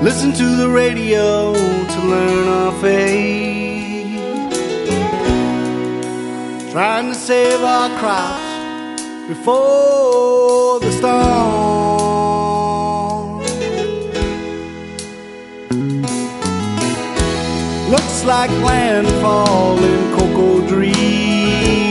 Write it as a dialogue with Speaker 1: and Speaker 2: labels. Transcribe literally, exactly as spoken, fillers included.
Speaker 1: listen to the radio to learn our fate, trying to save our crops before the storm. Looks like landfall in cocoa dreams,